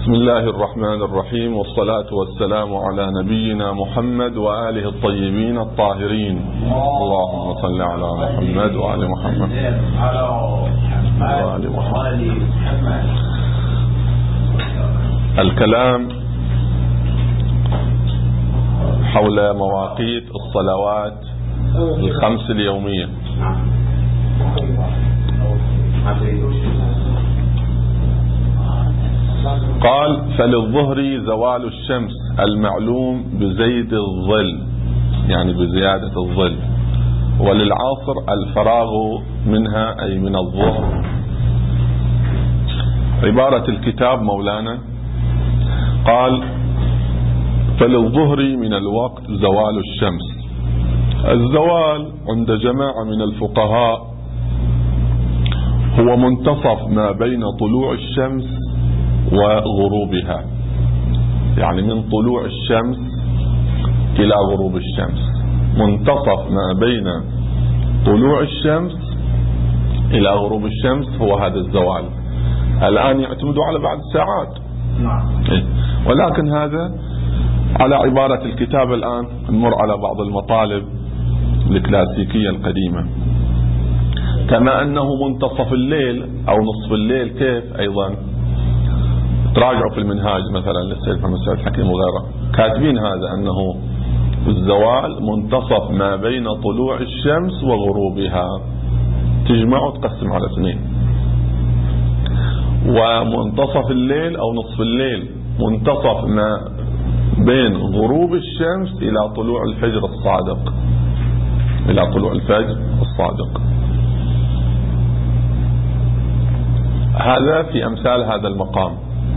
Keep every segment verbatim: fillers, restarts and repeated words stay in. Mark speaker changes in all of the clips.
Speaker 1: بسم الله الرحمن الرحيم، والصلاة والسلام على نبينا محمد وآله الطيبين الطاهرين. اللهم صل على محمد وآل محمد وآل محمد. الكلام حول مواقيت الصلوات الخمس اليومية. قال: فللظهر زوال الشمس المعلوم بزيد الظل، يعني بزيادة الظل، وللعصر الفراغ منها أي من الظهر. عبارة الكتاب مولانا قال: فللظهر من الوقت زوال الشمس. الزوال عند جماعة من الفقهاء هو منتصف ما بين طلوع الشمس وغروبها، يعني من طلوع الشمس إلى غروب الشمس، منتصف ما بين طلوع الشمس إلى غروب الشمس هو هذا الزوال. الآن يعتمدوا على بعض الساعات، ولكن هذا على عبارة الكتاب. الآن نمر على بعض المطالب الكلاسيكية القديمة، كما أنه منتصف الليل أو نصف الليل. كيف أيضا تراجعوا في المنهاج مثلا للسيد محمد سعد الحكيم وغيره، كاتبين هذا أنه الزوال منتصف ما بين طلوع الشمس وغروبها، تجمع وتقسم على اثنين. ومنتصف الليل أو نصف الليل منتصف ما بين غروب الشمس إلى طلوع الفجر الصادق، إلى طلوع الفجر الصادق. هذا في أمثال هذا المقام.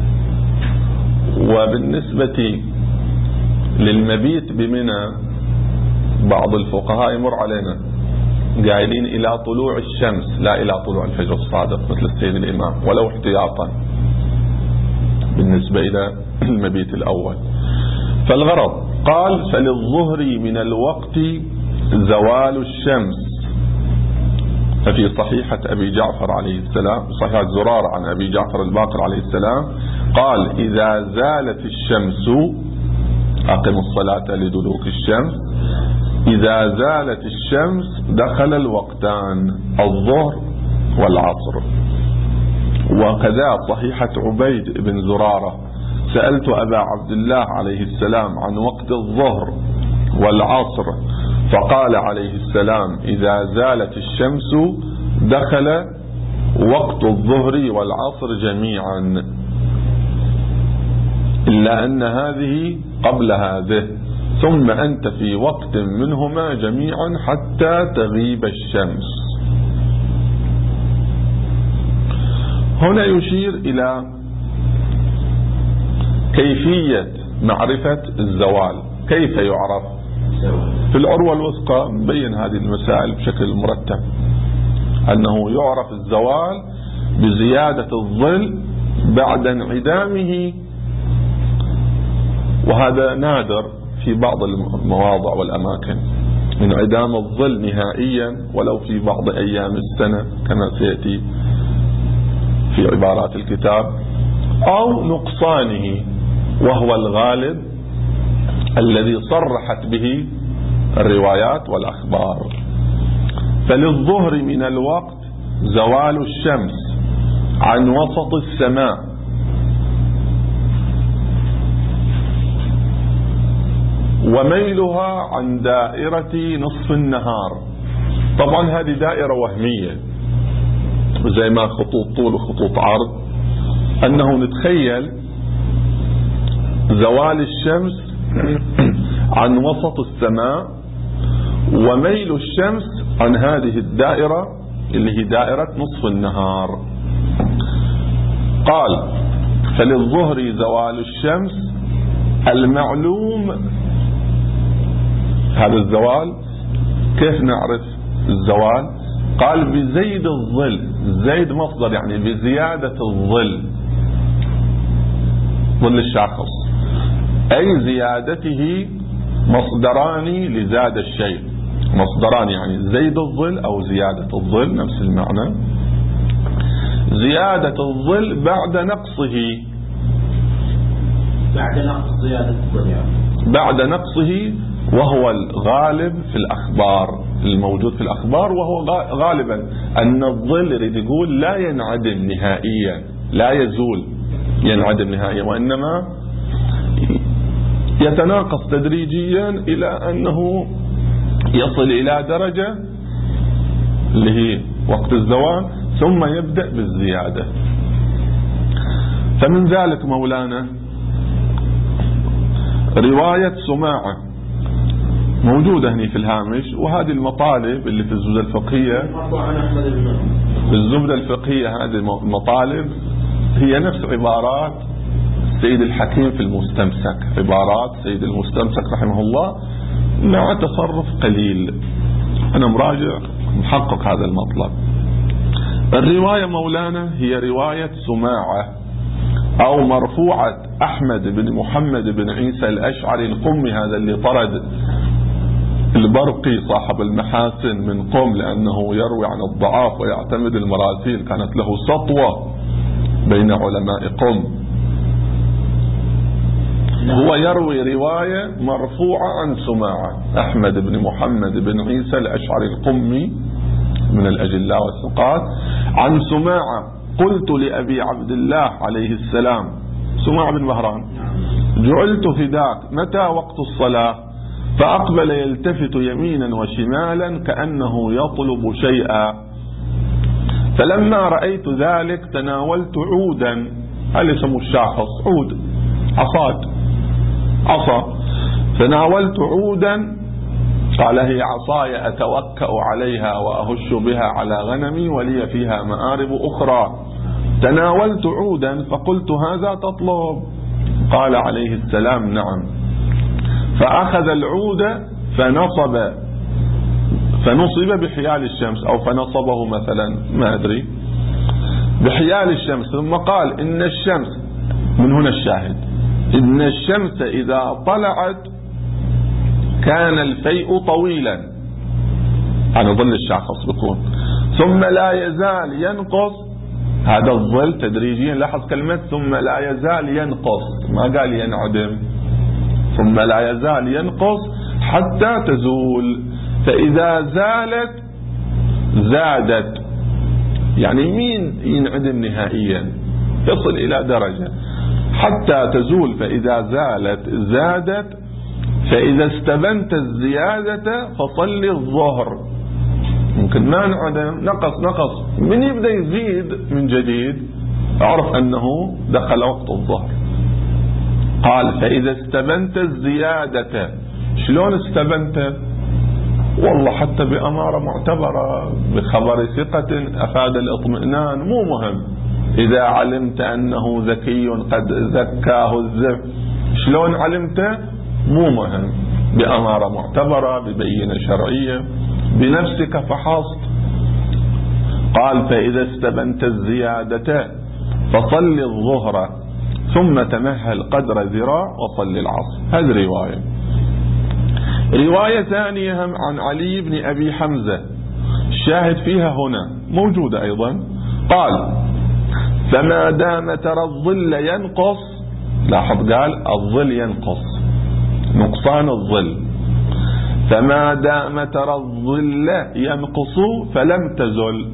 Speaker 1: وبالنسبة للمبيت بمنى بعض الفقهاء يمر علينا قايلين إلى طلوع الشمس لا إلى طلوع الفجر الصادق مثل السيد الإمام، ولو احتياطا بالنسبة إلى المبيت الأول. فالغرض قال: فللظهر من الوقت زوال الشمس. ففي صحيحة أبي جعفر عليه السلام، صحيحة زرارة عن أبي جعفر الباقر عليه السلام، قال: إذا زالت الشمس، أقم الصلاة لدلوك الشمس، إذا زالت الشمس دخل الوقتان الظهر والعصر. وكذا صحيحة عبيد بن زرارة، سألت أبا عبد الله عليه السلام عن وقت الظهر والعصر، فقال عليه السلام: إذا زالت الشمس دخل وقت الظهر والعصر جميعا، إلا أن هذه قبل هذه، ثم أنت في وقت منهما جميعا حتى تغيب الشمس. هنا يشير إلى كيفية معرفة الزوال. كيف يعرف؟ في العروة الوثقى مبين هذه المسائل بشكل مرتب، أنه يعرف الزوال بزيادة الظل بعد انعدامه، وهذا نادر في بعض المواضع والأماكن، انعدام الظل نهائيا ولو في بعض أيام السنة كما سيأتي في عبارات الكتاب، أو نقصانه وهو الغالب الذي صرحت به الروايات والأخبار. فللظهر من الوقت زوال الشمس عن وسط السماء وميلها عن دائرة نصف النهار. طبعا هذه دائرة وهمية، زي ما خطوط طول وخطوط عرض، أنه نتخيل زوال الشمس عن وسط السماء وميل الشمس عن هذه الدائرة اللي هي دائرة نصف النهار. قال: فللظهر زوال الشمس المعلوم. هذا الزوال كيف نعرف الزوال؟ قال: بزيد الظل. زيد مصدر، يعني بزيادة الظل، ظل الشخص، أي زيادته مصدران لزاد الشيء. مصدران يعني زيد الظل أو زيادة الظل، نفس المعنى. زيادة الظل بعد نقصه،
Speaker 2: بعد نقص زيادة الظل يعني.
Speaker 1: بعد نقصه، وهو الغالب في الأخبار، الموجود في الأخبار، وهو غالبا أن الظل يريد يقول لا ينعدم نهائيا، لا يزول ينعدم نهائيا، وإنما يتناقص تدريجيا إلى أنه يصل إلى درجة اللي هي وقت الزوال، ثم يبدأ بالزيادة. فمن ذلك مولانا رواية سماعة موجودة هنا في الهامش، وهذه المطالب اللي في الزبدة الفقهية، في الزبدة الفقهية هذه المطالب هي نفس عبارات سيد الحكيم في المستمسك، عبارات سيد المستمسك رحمه الله مع تصرف قليل. أنا مراجع محقق هذا المطلب. الرواية مولانا هي رواية سماعة أو مرفوعة أحمد بن محمد بن عيسى الأشعري القمي، هذا اللي طرد البرقي صاحب المحاسن من قم لأنه يروي عن الضعاف ويعتمد المراسيل، كانت له سطوة بين علماء قم. هو يروي رواية مرفوعة عن سماعة أحمد بن محمد بن عيسى الأشعري القمي من الأجلاء والثقات عن سماعة: قلت لأبي عبد الله عليه السلام، سماعة بن بهران: جعلت فداك، متى وقت الصلاة؟ فأقبل يلتفت يمينا وشمالا كأنه يطلب شيئا، فلما رأيت ذلك تناولت عودا، هل يسموا الشاخص عود، عصاد، عصا، تناولت عودا، قال: هي عصاي أتوكأ عليها وأهش بها على غنمي ولي فيها مآرب أخرى. تناولت عودا فقلت: هذا تطلب؟ قال عليه السلام: نعم. فأخذ العود فنصب فنصب بحيال الشمس، أو فنصبه مثلا، ما أدري، بحيال الشمس، ثم قال: إن الشمس، من هنا الشاهد، إن الشمس إذا طلعت كان الفيء طويلا، عن ظل الشاخص بكون، ثم لا يزال ينقص، هذا الظل تدريجيا، لاحظ كلمة ثم لا يزال ينقص، ما قال ينعدم، ثم لا يزال ينقص حتى تزول، فإذا زالت زادت، يعني مين ينعدم نهائيا، يصل إلى درجة حتى تزول، فإذا زالت زادت، فإذا استبنت الزيادة فصل الظهر. ممكن ما انعدم، نقص نقص، من يبدأ يزيد من جديد أعرف أنه دخل وقت الظهر. قال: فإذا استبنت الزيادة، شلون استبنت؟ والله حتى بأمارة معتبرة، بخبر ثقة أفاد الاطمئنان، مو مهم. إذا علمت أنه ذكي قد زكاه الزف، شلون علمت؟ مو مهم، بأمارة معتبرة، ببينة شرعية، بنفسك فحصت. قال: فإذا استبنت الزيادة فصل الظهر ثم تمهل قدر ذراع وصل العصر. هذه رواية. رواية ثانية عن علي بن أبي حمزة، الشاهد فيها هنا موجودة أيضا، قال: فما دام ترى الظل ينقص، لاحظ قال الظل ينقص، نقصان الظل، فما دام ترى الظل ينقص فلم تزل،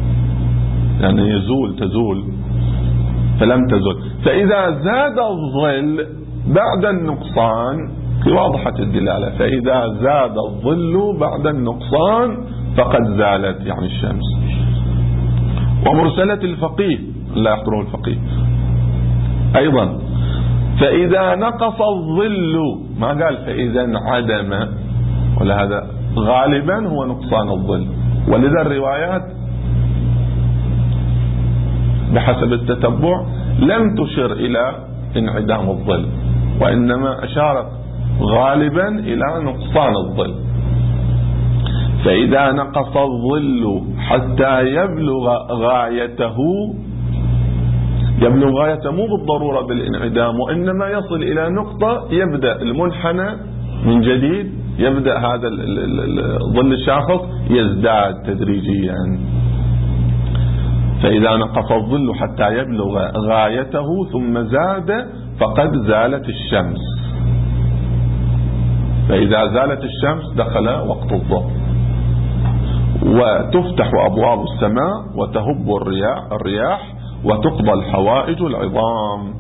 Speaker 1: يعني يزول تزول فلم تزل، فإذا زاد الظل بعد النقصان، واضحة الدلالة، فإذا زاد الظل بعد النقصان فقد زالت، يعني الشمس. ومرسلة الفقيه لا يحضره الفقيه أيضا: فإذا نقص الظل، ما قال فإذا انعدم، ولهذا غالبا هو نقصان الظل، ولذا الروايات بحسب التتبع لم تشر إلى انعدام الظل، وإنما أشارت غالبا إلى نقصان الظل. فإذا نقص الظل حتى يبلغ غايته، يبلغ غايته مو بالضرورة بالانعدام، وإنما يصل إلى نقطة يبدأ المنحنى من جديد، يبدأ هذا ظل الشاخص يزداد تدريجيا. فإذا نقص الظل حتى يبلغ غايته ثم زاد فقد زالت الشمس. فإذا زالت الشمس دخل وقت الظهر. وتفتح أبواب السماء وتهب الرياح, الرياح وتقضى الحوائج العظام.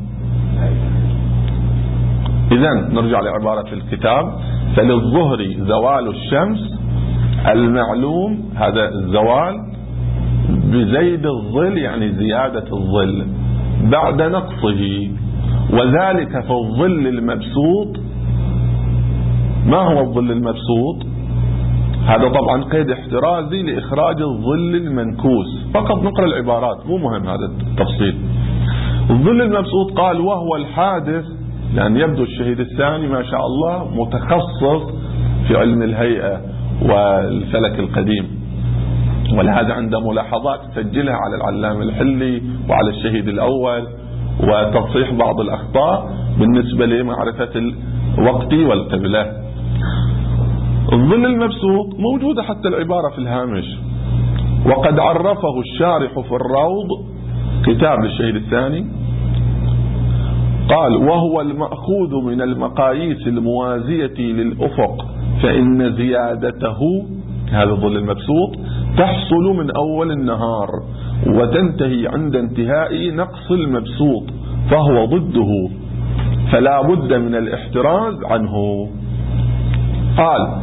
Speaker 1: إذن نرجع لعبارة الكتاب: فللظهر زوال الشمس المعلوم، هذا الزوال بزيد الظل يعني زيادة الظل بعد نقصه، وذلك في الظل المبسوط. ما هو الظل المبسوط؟ هذا طبعا قيد احترازي لإخراج الظل المنكوس، فقط نقرأ العبارات مو مهم هذا التفصيل. الظل المبسوط قال وهو الحادث، لأن يبدو الشهيد الثاني ما شاء الله متخصص في علم الهيئة والفلك القديم، ولهذا عنده ملاحظات سجلها على العلام الحلي وعلى الشهيد الأول وتصحيح بعض الأخطاء بالنسبة لمعرفة الوقت والقبلة. الظل المبسوط موجودة حتى العبارة في الهامش: وقد عرفه الشارح في الروض، كتاب للشهيد الثاني، قال وهو المأخوذ من المقاييس الموازية للأفق، فإن زيادته، هذا الظل المبسوط، تحصل من أول النهار وتنتهي عند انتهاء نقص المبسوط، فهو ضده، فلا بد من الاحتراز عنه. قال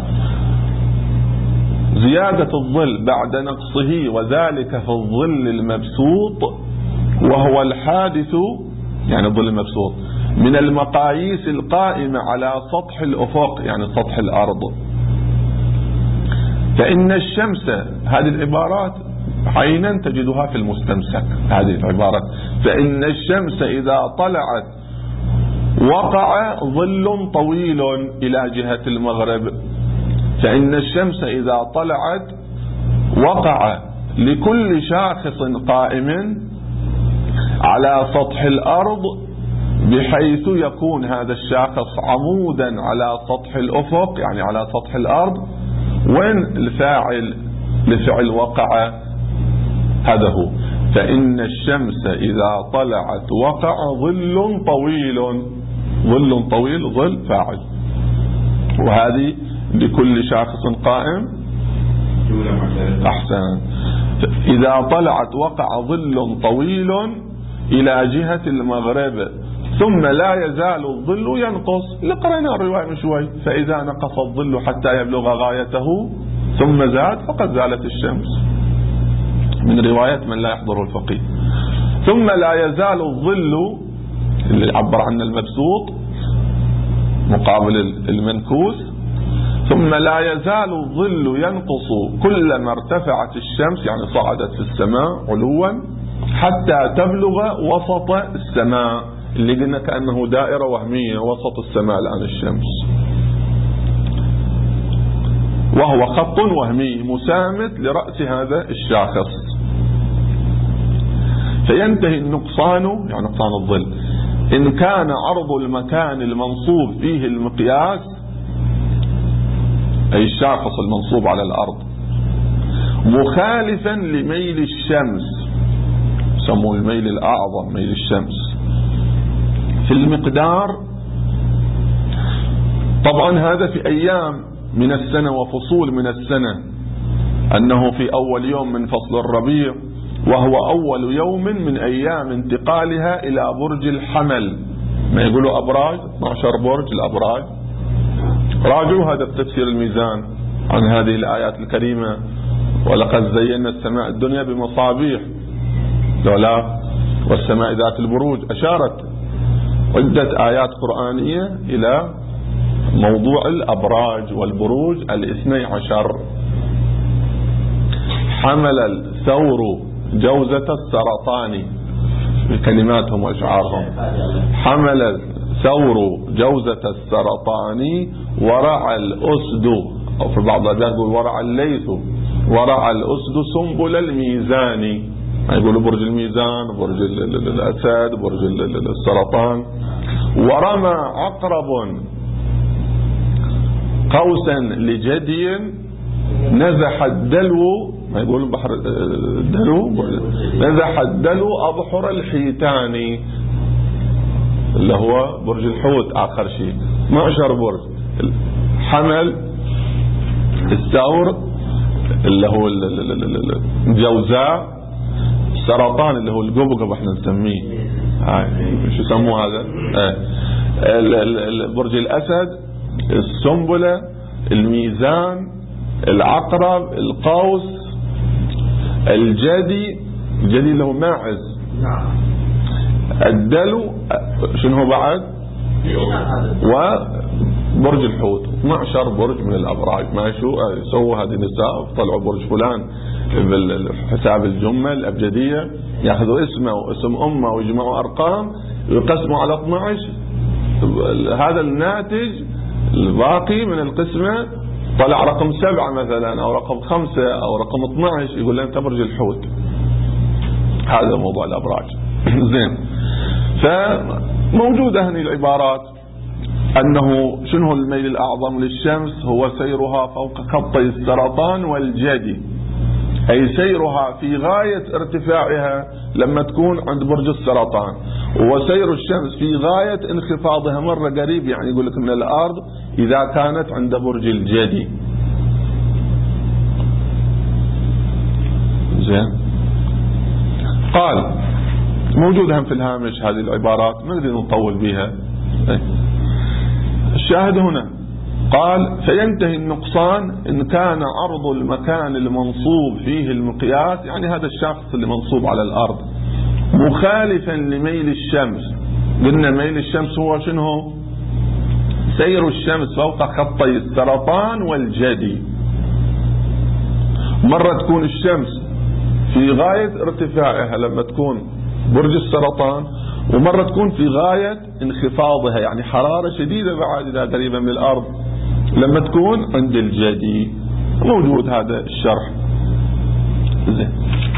Speaker 1: زيادة الظل بعد نقصه وذلك في الظل المبسوط، وهو الحادث يعني الظل المبسوط من المقاييس القائمة على سطح الأفق يعني سطح الأرض. فإن الشمس، هذه العبارات عينا تجدها في المستمسك، هذه العبارات: فإن الشمس إذا طلعت وقع ظل طويل إلى جهة المغرب. فإن الشمس إذا طلعت وقع لكل شاخص قائم على سطح الأرض، بحيث يكون هذا الشاخص عمودا على سطح الأفق يعني على سطح الأرض. وين الفاعل لفعل وقع؟ هذا هو: فإن الشمس إذا طلعت وقع ظل طويل. ظل طويل ظل فاعل، وهذه لكل شاخص قائم. أحسن. إذا طلعت وقع ظل طويل إلى جهة المغرب ثم لا يزال الظل ينقص. لقرأنا الرواية من شوي: فإذا نقص الظل حتى يبلغ غايته ثم زاد فقد زالت الشمس، من رواية من لا يحضر الفقيه. ثم لا يزال الظل اللي عبر عنه المبسوط مقابل المنكوس، ثم لا يزال الظل ينقص كلما ارتفعت الشمس يعني صعدت في السماء علوا حتى تبلغ وسط السماء، اللي قلنا كأنه دائرة وهمية وسط السماء الآن الشمس، وهو خط وهمي مسامت لرأس هذا الشاخص. فينتهي النقصان يعني نقصان الظل إن كان عرض المكان المنصوب فيه المقياس، أي الشاخص المنصوب على الأرض، مخالفا لميل الشمس، يسموه الميل الأعظم ميل الشمس في المقدار. طبعا هذا في أيام من السنة وفصول من السنة، أنه في أول يوم من فصل الربيع، وهو أول يوم من أيام انتقالها إلى برج الحمل. ما يقولوا أبراج، اثني عشر برج الأبراج. راجعوا هذا بتفسير الميزان عن هذه الآيات الكريمة: ولقد زينا السماء الدنيا بمصابيح لولا والسماء ذات البروج. أشارت عدة آيات قرآنية إلى موضوع الأبراج والبروج الاثني عشر. حمل الثور جوزة السرطان، بكلماتهم وأشعارهم: حمل الثور جوزة السرطان ورعى الأسد، أو في بعض الأديان يقول ورعى الليث، ورعى الأسد سنبل الميزان. يقولوا برج الميزان، برج الأسد، برج السرطان. ورمى عقرب قوسا لجدي، نزح الدلو ما يقولون بحر دلو، نزح الدلو أبحر الحيتاني اللي هو برج الحوت آخر شيء. معشر برج حمل الثور اللي هو الجوزاء، السرطان اللي هو القبقب احنا نسميه، شو يسموه هذا، برج الأسد، السنبلة، الميزان، العقرب، القوس، الجدي، الجدي اللي هو ماعز، الدلو، شنو هو بعد، وبرج الحوت. اثني عشر برج من الأبراج. ما شو يسووا هذه النساء، طلعوا برج فلان بالحساب الجمل الأبجدية، ياخذوا اسمه واسم أمه ويجمعوا أرقام ويقسموا على اثني عشر، هذا الناتج الباقي من القسمة طلع رقم سبعة مثلا أو رقم خمسة أو رقم اثني عشر، يقول لنا أنت برج الحوت. هذا موضوع الأبراج. زين، فموجودة هذه العبارات أنه شنو الميل الأعظم للشمس، هو سيرها فوق خطي السرطان والجدي، أي سيرها في غاية ارتفاعها لما تكون عند برج السرطان، وسير الشمس في غاية انخفاضها مرة قريب، يعني يقول لك من الأرض إذا كانت عند برج الجدي. زين، قال موجودة في الهامش هذه العبارات، ما نريد نطول بها. الشاهد هنا قال فينتهي النقصان إن كان عرض المكان المنصوب فيه المقياس، يعني هذا الشخص اللي منصوب على الأرض، مخالفا لميل الشمس. قلنا ميل الشمس هو شنو؟ سير الشمس فوق خطي السرطان والجدي. مرة تكون الشمس في غاية ارتفاعها لما تكون برج السرطان، ومرة تكون في غاية انخفاضها، يعني حرارة شديدة بعد إذا قريبة من الأرض لما تكون عند الجدي. موجود هذا الشرح. زين،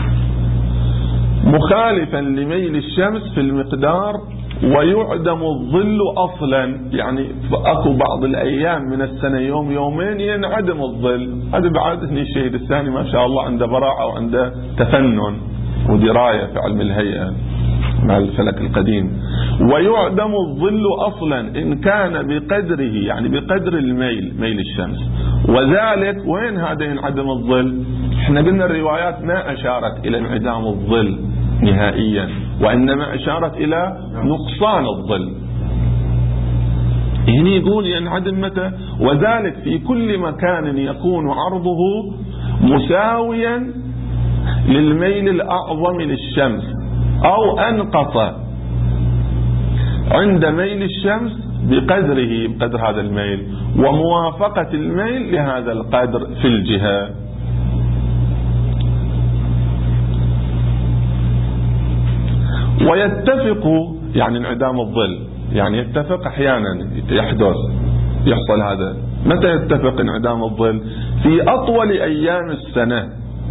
Speaker 1: مخالفا لميل الشمس في المقدار ويعدم الظل أصلا، يعني أكو بعض الأيام من السنة يوم يومين ينعدم الظل. هذا بعد هني الشهيد الثاني ما شاء الله عنده براعة وعنده تفنن ودراية في علم الهيئة مع الفلك القديم. ويعدم الظل أصلا إن كان بقدره، يعني بقدر الميل، ميل الشمس. وذلك وين هذا ينعدم الظل؟ احنا قلنا الروايات ما أشارت إلى انعدام الظل نهائيا، وإنما أشارت إلى نقصان الظل. هنا يقول ينعدم متى؟ وذلك في كل مكان يكون عرضه مساويا للميل الأعظم للشمس أو أنقص عند ميل الشمس بقدره، بقدر هذا الميل، وموافقة الميل لهذا القدر في الجهة. ويتفق، يعني انعدام الظل يعني يتفق أحيانا يحدث يحصل هذا. متى يتفق انعدام الظل؟ في أطول أيام السنة،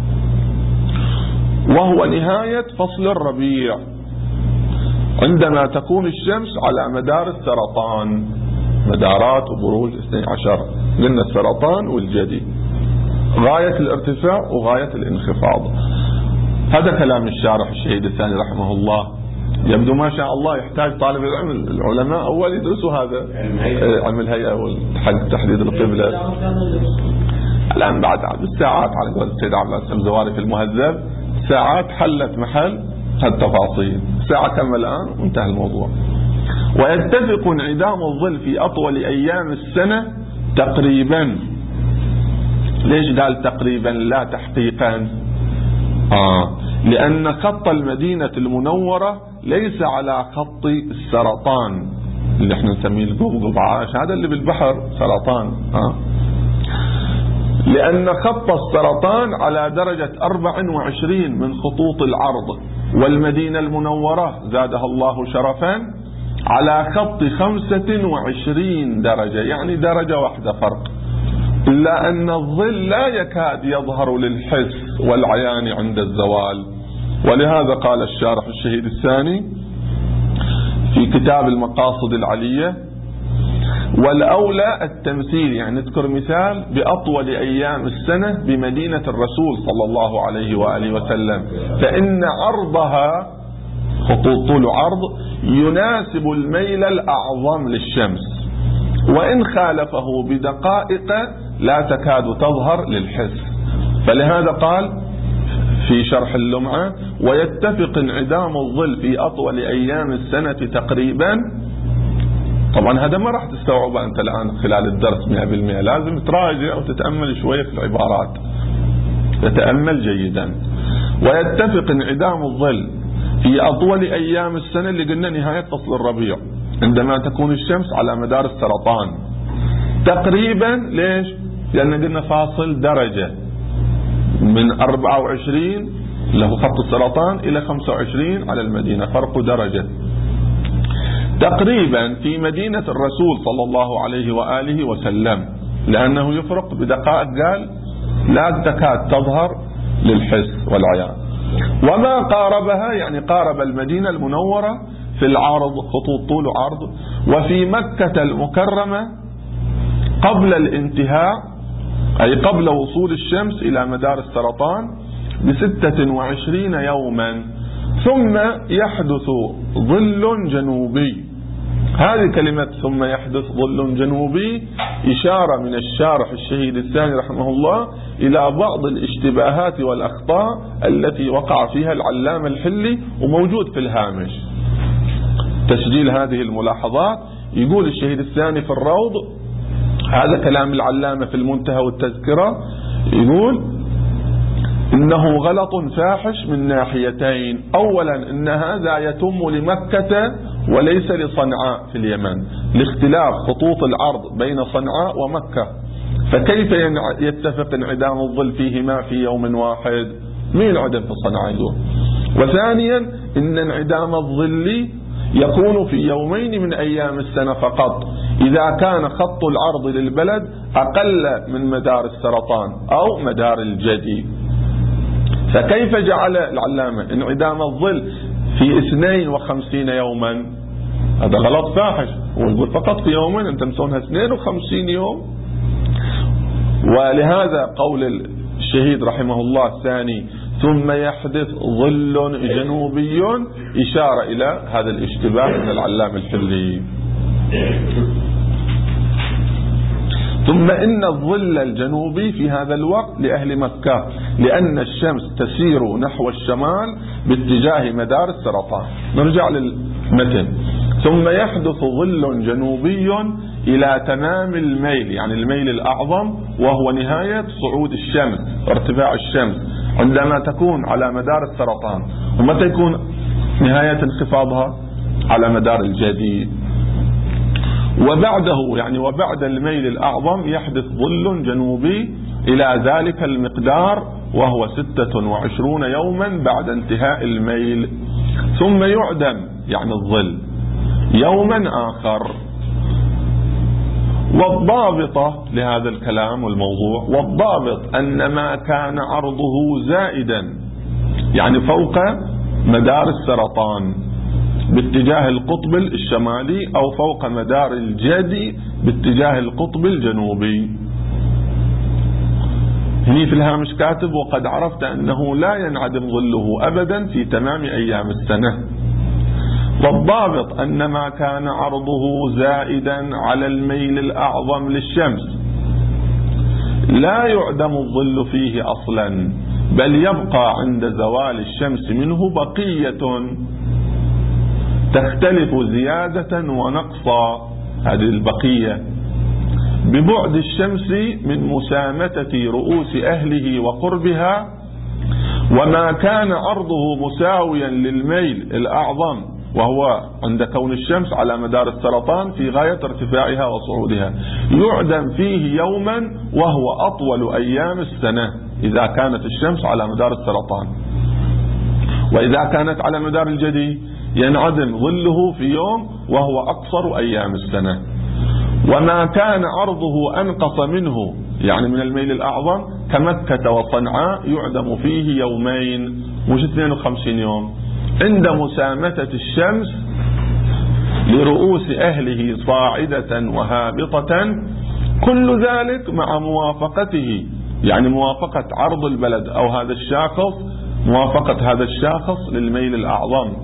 Speaker 1: وهو نهاية فصل الربيع، عندما تكون الشمس على مدار السرطان، مدارات وبروج اثني عشر، قلنا السرطان والجدي، غاية الارتفاع وغاية الانخفاض. هذا كلام الشارح الشهيد الثاني رحمه الله. يبدو ما شاء الله يحتاج طالب العلم العلماء أول يدرسوا هذا علم الهيئة والحق تحديد القبلة. الآن بعد بالساعات على قول السيد عبد العزيز الزواري في المهذب، ساعات حلت محل هالتفاصيل، ساعة كم الآن وانتهى الموضوع. ويتفق انعدام الظل في أطول أيام السنة تقريبا. ليش قال تقريبا لا تحقيقا؟ آه لأن خط المدينة المنورة ليس على خط السرطان اللي احنا نسميه القبقب عاش، هذا اللي بالبحر سرطان. آه لأن خط السرطان على درجة أربعة وعشرين من خطوط العرض، والمدينة المنورة زادها الله شرفا على خط خمسة وعشرين درجة، يعني درجة واحدة فرق. إلا أن الظل لا يكاد يظهر للحس والعيان عند الزوال. ولهذا قال الشارح الشهيد الثاني في كتاب المقاصد العلية: والأولى التمثيل، يعني نذكر مثال بأطول أيام السنة بمدينة الرسول صلى الله عليه وآله وسلم، فإن عرضها خطوط طول عرض يناسب الميل الأعظم للشمس، وإن خالفه بدقائق لا تكاد تظهر للحس. فلهذا قال في شرح اللمعة: ويتفق انعدام الظل في أطول أيام السنة تقريبا. طبعا هذا ما راح تستوعبه أنت الآن خلال الدرس مئة بالمئة، لازم تراجع وتتأمل شوية في العبارات، تتأمل جيدا. ويتفق انعدام الظل في أطول أيام السنة اللي قلنا نهاية فصل الربيع، عندما تكون الشمس على مدار السرطان تقريبا. ليش؟ لأن قلنا فاصل درجة من أربعة وعشرين له خط السرطان إلى خمسة وعشرين على المدينة، فرق درجة تقريبا في مدينة الرسول صلى الله عليه وآله وسلم، لأنه يفرق بدقائق قال لا تكاد تظهر للحس والعيان. وما قاربها يعني قارب المدينة المنورة في العرض، خطوط طول عرض. وفي مكة المكرمة قبل الانتهاء أي قبل وصول الشمس إلى مدار السرطان بستة وعشرين يوما، ثم يحدث ظل جنوبي. هذه كلمة ثم يحدث ظل جنوبي إشارة من الشارح الشهيد الثاني رحمه الله إلى بعض الاشتباهات والأخطاء التي وقع فيها العلامة الحلي، وموجود في الهامش تسجيل هذه الملاحظات. يقول الشهيد الثاني في الروض، هذا كلام العلامة في المنتهى والتذكرة، يقول إنه غلط فاحش من ناحيتين: أولا إن هذا يتم لمكة وليس لصنعاء في اليمن، لاختلاف خطوط العرض بين صنعاء ومكة، فكيف يتفق انعدام الظل فيهما في يوم واحد؟ مين انعدم في صنعاء يقول؟ وثانيا إن انعدام الظل يكون في يومين من أيام السنة فقط، إذا كان خط العرض للبلد أقل من مدار السرطان أو مدار الجدي. فكيف جعل العلامة انعدام الظل في اثنين وخمسين يوما؟ هذا غلط فاحش، ويقول فقط في يومين، انت مسوونها اثنين وخمسين يوم. ولهذا قول الشهيد رحمه الله الثاني ثم يحدث ظل جنوبي إشارة إلى هذا الاشتباه من العلامة الحلي. ثم إن الظل الجنوبي في هذا الوقت لأهل مكة، لأن الشمس تسير نحو الشمال باتجاه مدار السرطان. نرجع للمتن: ثم يحدث ظل جنوبي إلى تمام الميل، يعني الميل الأعظم، وهو نهاية صعود الشمس وارتفاع الشمس عندما تكون على مدار السرطان. ومتى يكون نهاية انخفاضها؟ على مدار الجدي. وبعده يعني وبعد الميل الأعظم يحدث ظل جنوبي إلى ذلك المقدار، وهو ستة وعشرون يوما بعد انتهاء الميل، ثم يعدم يعني الظل يوما آخر. والضابطة لهذا الكلام والموضوع، والضابط أن ما كان عرضه زائدا يعني فوق مدار السرطان باتجاه القطب الشمالي أو فوق مدار الجدي باتجاه القطب الجنوبي. هني في الهامش كاتب: وقد عرفت أنه لا ينعدم ظله أبدا في تمام أيام السنة. والضابط أن ما كان عرضه زائدا على الميل الأعظم للشمس لا يعدم الظل فيه أصلا، بل يبقى عند زوال الشمس منه بقية تختلف زيادة ونقصا، هذه البقية ببعد الشمس من مسامتة رؤوس أهله وقربها. وما كان عرضه مساويا للميل الأعظم، وهو عند كون الشمس على مدار السرطان في غاية ارتفاعها وصعودها، يعدم فيه يوما وهو أطول أيام السنة إذا كانت الشمس على مدار السرطان. وإذا كانت على مدار الجدي ينعدم ظله في يوم وهو أقصر أيام السنة. وما كان عرضه أنقص منه يعني من الميل الأعظم كمكة وصنعاء يعدم فيه يومين مش اثنين وخمسين يوم عند مسامتة الشمس لرؤوس أهله صاعدة وهابطة، كل ذلك مع موافقته، يعني موافقة عرض البلد أو هذا الشاخص، موافقة هذا الشاخص للميل الأعظم،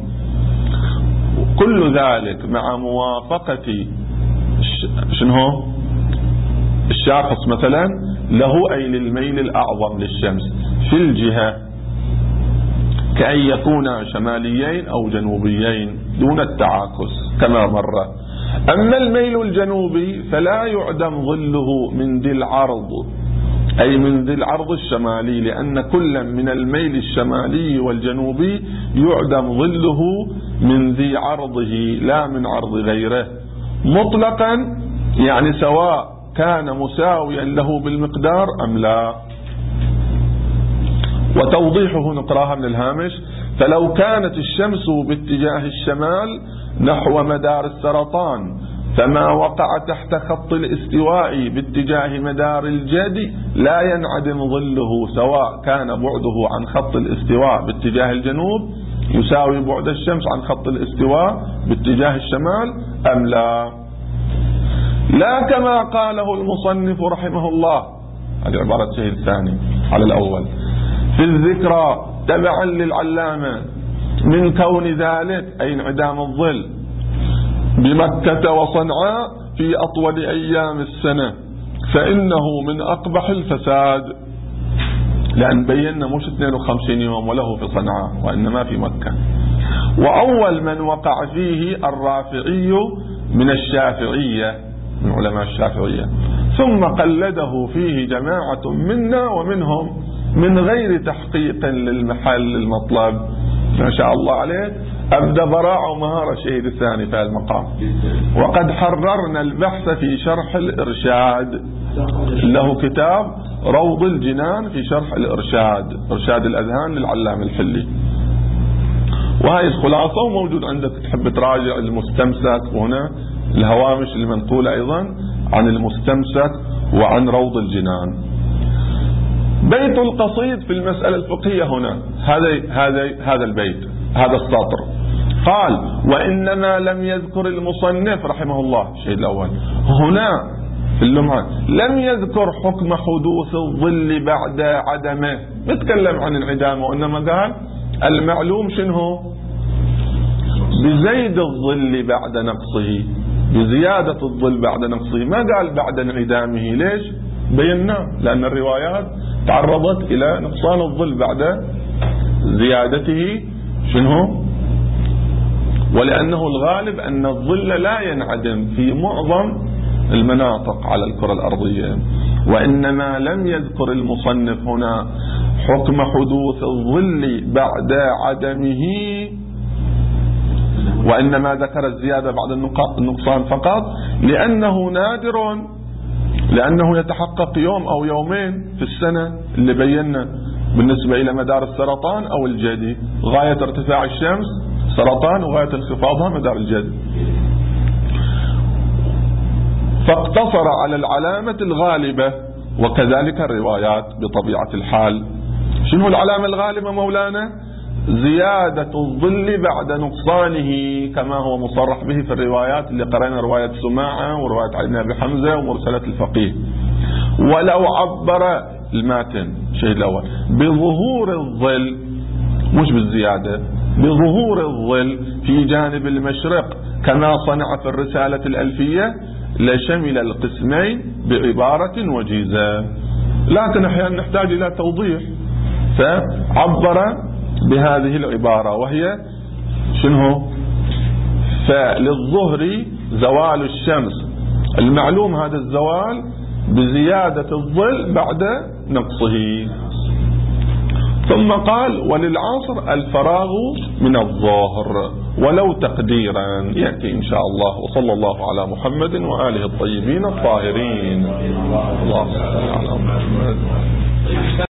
Speaker 1: كل ذلك مع موافقة شنو الشاخص مثلا له أي للميل الأعظم للشمس في الجهة، كأن يكون شماليين أو جنوبيين دون التعاكس كما مر. أما الميل الجنوبي فلا يعدم ظله من ذي العرض، أي من ذي العرض الشمالي، لأن كل من الميل الشمالي والجنوبي يعدم ظله من ذي عرضه لا من عرض غيره مطلقا، يعني سواء كان مساويا له بالمقدار أم لا. وتوضيحه نقراها من الهامش: فلو كانت الشمس باتجاه الشمال نحو مدار السرطان فما وقع تحت خط الاستواء باتجاه مدار الجدي لا ينعدم ظله، سواء كان بعده عن خط الاستواء باتجاه الجنوب يساوي بعد الشمس عن خط الاستواء باتجاه الشمال أم لا. لا كما قاله المصنف رحمه الله، هذه عبارة شيء الثاني على الأول، في الذكرى تبعا للعلامة، من كون ذلك أي انعدام الظل بمكة وصنعاء في أطول أيام السنة فإنه من أقبح الفساد، لأن بينا مش اثنين وخمسين يوم وله في صنعاء وإنما في مكة. وأول من وقع فيه الرافعي من الشافعية، من علماء الشافعية، ثم قلده فيه جماعة منا ومنهم من غير تحقيق للمحل المطلب. ما شاء الله عليه، أبدأ براعة ومهارة الشهيد الثاني في المقام. وقد حررنا البحث في شرح الإرشاد، له كتاب روض الجنان في شرح الإرشاد، إرشاد الأذهان للعلامة الحلي، وهي الخلاصة، وموجود عندك تحب تراجع المستمسك، وهنا الهوامش المنقولة أيضا عن المستمسك وعن روض الجنان. بيت القصيد في المسألة الفقهية هنا، هذا هذا هذا البيت، هذا السطر، قال: وإنما لم يذكر المصنف رحمه الله الشيء الأول هنا في اللمعة، لم يذكر حكم حدوث الظل بعد عدمه، نتكلم عن انعدامه، وإنما قال المعلوم شنو؟ بزيد الظل بعد نقصه، بزيادة الظل بعد نقصه، ما قال بعد انعدامه. ليش؟ بينا لأن الروايات تعرضت إلى نقصان الظل بعد زيادته شنو؟ ولأنه الغالب أن الظل لا ينعدم في معظم المناطق على الكرة الأرضية، وإنما لم يذكر المصنف هنا حكم حدوث الظل بعد عدمه، وإنما ذكر الزيادة بعد النقصان فقط لأنه نادر، لأنه يتحقق يوم أو يومين في السنة اللي بينا بالنسبة إلى مدار السرطان أو الجدي، غاية ارتفاع الشمس سرطان وغاية انخفاضها مدار الجدي، فاقتصر على العلامة الغالبة، وكذلك الروايات بطبيعة الحال. شنو العلامة الغالبة مولانا؟ زيادة الظل بعد نقصانه، كما هو مصرح به في الروايات اللي قرأنا، رواية سماعة ورواية علي بن أبي حمزة ومرسلة الفقيه. ولو عبر الماتن الشيء الأول بظهور الظل، مش بالزيادة، بظهور الظل في جانب المشرق كما صنع في الرسالة الألفية، لشمل القسمين بعبارة وجيزة، لكن أحيانا نحتاج إلى توضيح، فعبر بهذه العبارة وهي شنو؟ فللظهر زوال الشمس، المعلوم هذا الزوال بزيادة الظل بعد نقصه. ثم قال: وللعصر الفراغ من الظهر، ولو تقديرا يأتي إن شاء الله. وصلى الله على محمد وآله الطيبين الطاهرين. اللهم صل على محمد.